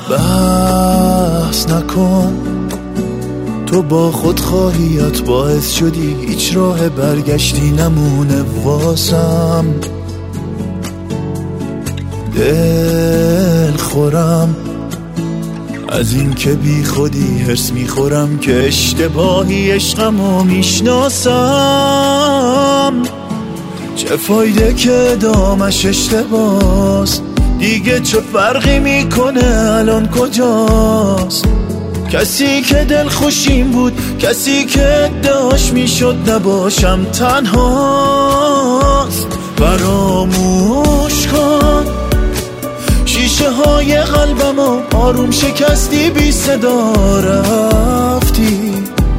بحث نکن، تو با خودخواهیات باعث شدی هیچ راه برگشتی نمونه واسم. دل خورم از این که بی خودی هرس میخورم که اشتباهی عشقمو میشناسم. چه فایده که دامش اشتباس، دیگه چه فرقی میکنه الان کجاست؟ کسی که دل خوشیم بود، کسی که ادعاش میشد نباشم تنهاست. فراموش کن شیشه های قلبمو آروم شکستی، بی صدا رفتی.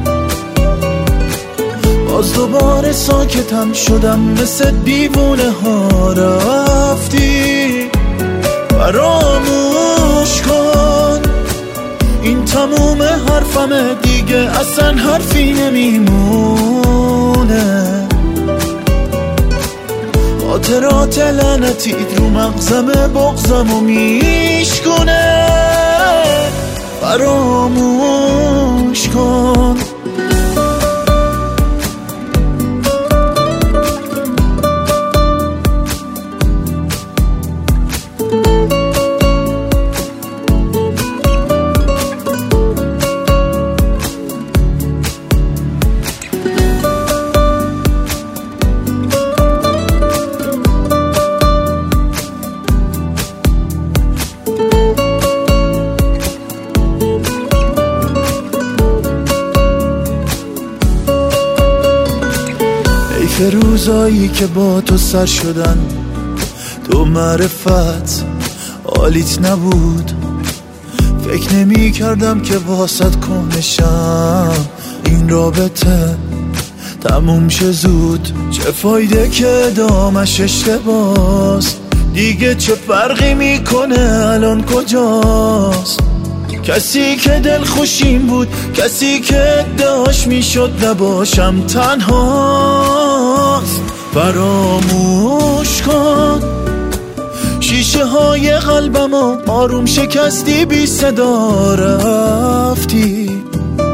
باز دوباره ساکتم شدم مثل دیوونه ها رفتی. فراموش کن این تموم حرفمه، دیگه اصلا حرفی نمیمونه. خاطرات لعنتیت رو مغزمه بغزمو میشکنه. فراموش کن. روزایی که با تو سر شدن، تو معرفت حالیت نبود. فکر نمی کردم که واسط کنشم این رابطه تموم شه زود. چه فایده که دامش اشتباس، دیگه چه فرقی میکنه الان کجاست؟ کسی که دل خوشیم بود، کسی که ادعاش میشد نباشم تنهاست. فراموش کن شیشه های قلبمو آروم شکستی، بی صدا رفتی.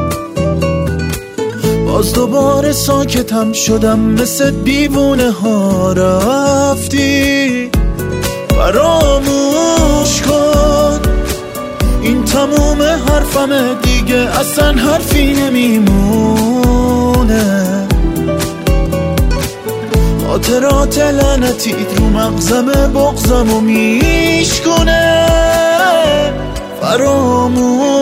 باز دوباره ساکتم شدم مثل دیوونه ها رفتی. فراموش کن این تموم حرفمه، دیگه اصلا حرفی نمیمونه. خاطرات لعنتیت رو مغزمه بغزمو میشکنه. فراموش